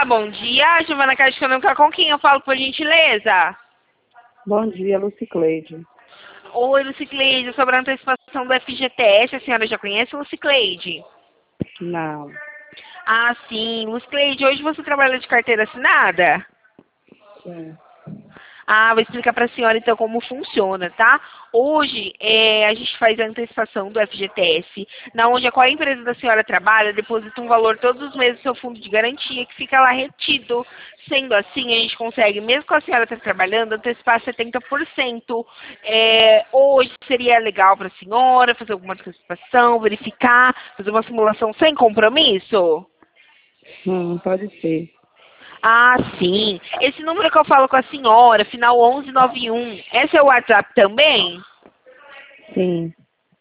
Olá, bom dia. Giovana Caixa Econômica, com quem eu falo, por gentileza? Bom dia, Lucicleide. Oi, Lucicleide, sobre a antecipação do FGTS, a senhora já conhece, Lucicleide? Não. Ah, sim. Lucicleide, hoje você trabalha de carteira assinada? Sim. Ah, vou explicar para a senhora então como funciona, tá? Hoje a gente faz a antecipação do FGTS, na onde qual empresa da senhora trabalha deposita um valor todos os meses no seu fundo de garantia que fica lá retido. Sendo assim, a gente consegue, mesmo com a senhora estar trabalhando, antecipar 70%. Hoje seria legal para a senhora fazer alguma antecipação, verificar, fazer uma simulação sem compromisso? Pode ser. Ah, sim. Esse número que eu falo com a senhora, final 1191, esse é o WhatsApp também? Sim.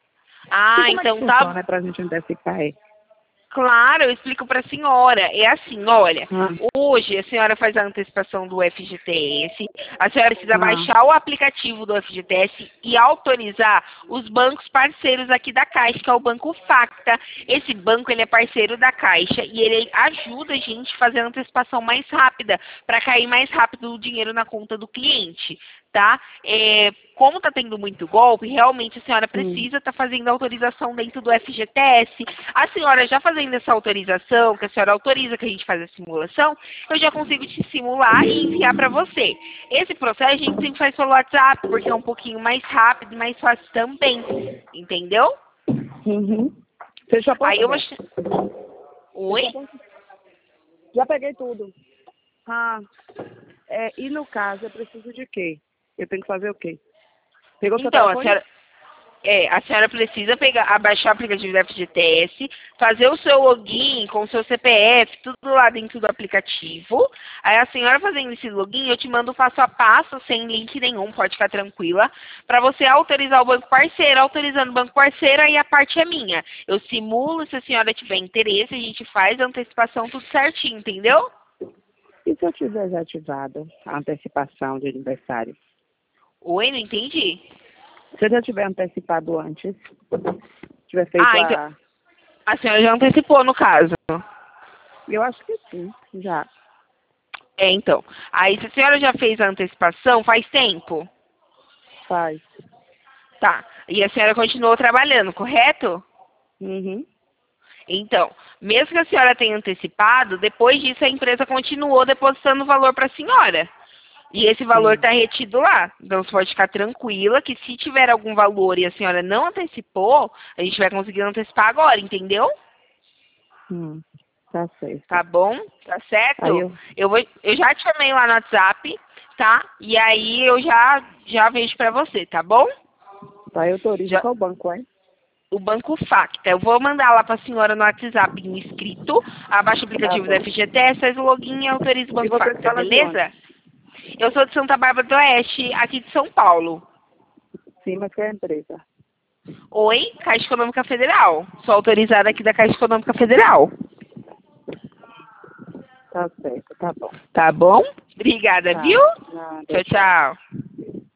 E Ah, como é que então tá. funciona para a gente antecipar? Claro, eu explico para a senhora. É assim, olha, Ah, hoje a senhora faz a antecipação do FGTS, a senhora precisa ah, baixar o aplicativo do FGTS e autorizar os bancos parceiros aqui da Caixa, que é o Banco Facta. Esse banco, ele é parceiro da Caixa e ele ajuda a gente a fazer a antecipação mais rápida, para cair mais rápido o dinheiro na conta do cliente, tá? Como está tendo muito golpe, realmente a senhora hum. precisa estar fazendo a autorização dentro do FGTS. A senhora já fazendo essa autorização, que a senhora autoriza que a gente faz a simulação, eu já consigo te simular e enviar para você. Esse processo a gente sempre faz pelo WhatsApp, porque é um pouquinho mais rápido e mais fácil também, entendeu? Uhum. Fecha a Aí porta, eu vou... Beto. Oi? Fecha a porta. Já peguei tudo. Ah, e no caso, eu preciso de quê? Eu tenho que fazer o quê? Pegou seu Então, telefone? a senhora precisa abaixar o aplicativo do FGTS, fazer o seu login com o seu CPF, tudo lá dentro do aplicativo. Aí a senhora fazendo esse login, eu te mando o passo a passo, sem link nenhum, pode ficar tranquila, para você autorizar o banco parceiro. Autorizando o banco parceiro, aí a parte é minha. Eu simulo, se a senhora tiver interesse, a gente faz a antecipação tudo certinho, entendeu? E se eu tiver já ativado a antecipação de aniversário? Oi, não entendi. Se eu já tiver antecipado antes, tiver feito Ah, então a senhora já antecipou no caso. Eu acho que sim, já Então. Aí, se a senhora já fez a antecipação, faz tempo? faz. Tá. E a senhora continuou trabalhando, correto? Uhum. Então, mesmo que a senhora tenha antecipado, depois disso a empresa continuou depositando o valor para a senhora. E esse valor Sim. está retido lá. Então, você pode ficar tranquila que se tiver algum valor e a senhora não antecipou, a gente vai conseguir antecipar agora, entendeu? Tá certo. Tá bom? Tá Aí certo? eu, Eu já te chamei lá no WhatsApp, tá? E aí eu já vejo pra você, tá bom? aí eu autorizo Já, qual banco, é? o Banco Facta. Eu vou mandar lá pra senhora no WhatsApp em escrito. Abaixa o Tá aplicativo bom. da FGTS, faz o login e autoriza o E Banco você Facta, fala de onde? beleza? Eu sou de Santa Bárbara do Oeste, aqui de São Paulo. Sim, mas que é a empresa? Oi, Caixa Econômica Federal. Sou autorizada aqui da Caixa Econômica Federal. Tá certo, tá bom. Tá bom? Obrigada, Tá. viu? Nada, Tchau, tchau. tchau.